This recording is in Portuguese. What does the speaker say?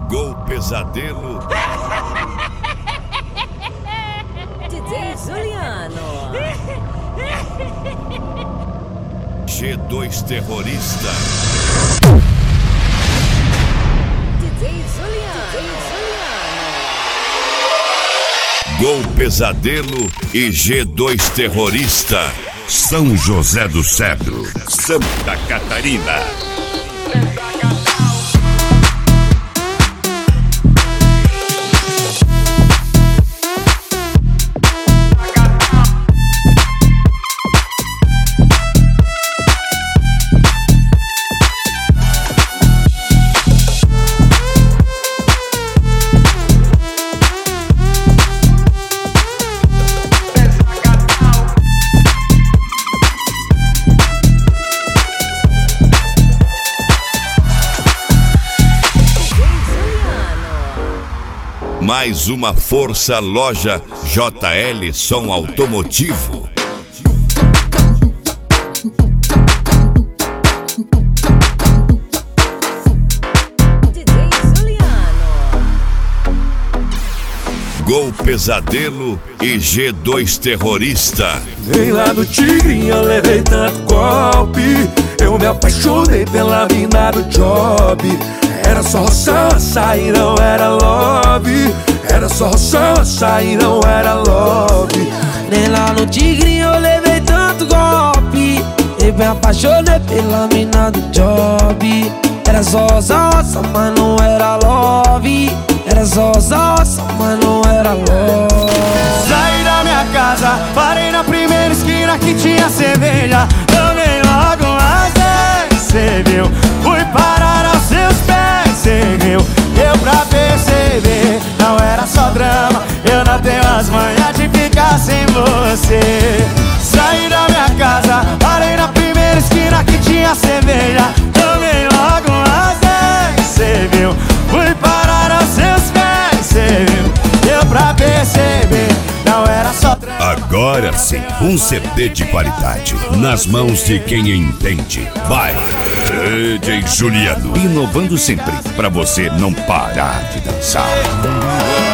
Gol Pesadelo. DJ Juliano. G2 Terrorista. DJ Juliano. Gol Pesadelo e G2 Terrorista. São José do Cedro, Santa Catarina. Mais uma força loja JL Som Automotivo. DJ Juliano. Gol Pesadelo e G2 Terrorista. Nem lá no Tigre eu levei tanto golpe. Eu me apaixonei pela mina do job. Era só açaí, não era love. Era só açaí, não era love. Nem lá no Tigre eu levei tanto golpe. Eu me apaixonei pela mina do job. Era só mas não era love. Era só mas não era love. Saí da minha casa, parei na primeira esquina que tinha cerveja. Tomei logo umas 10, cê viu? Fui parar aos seus pés, cê viu? Deu pra perceber, não era só drama. Eu não tenho as manhas de ficar sem você. Saí da minha casa, parei na primeira esquina que tinha cerveja. Tomei logo umas 10, cê viu? Fui parar aos seus pés, cê viu? Deu pra perceber, não era só drama. Agora sim, um CD de qualidade nas mãos de quem entende. Vai, DJ Juliano, inovando sempre pra você não parar de dançar.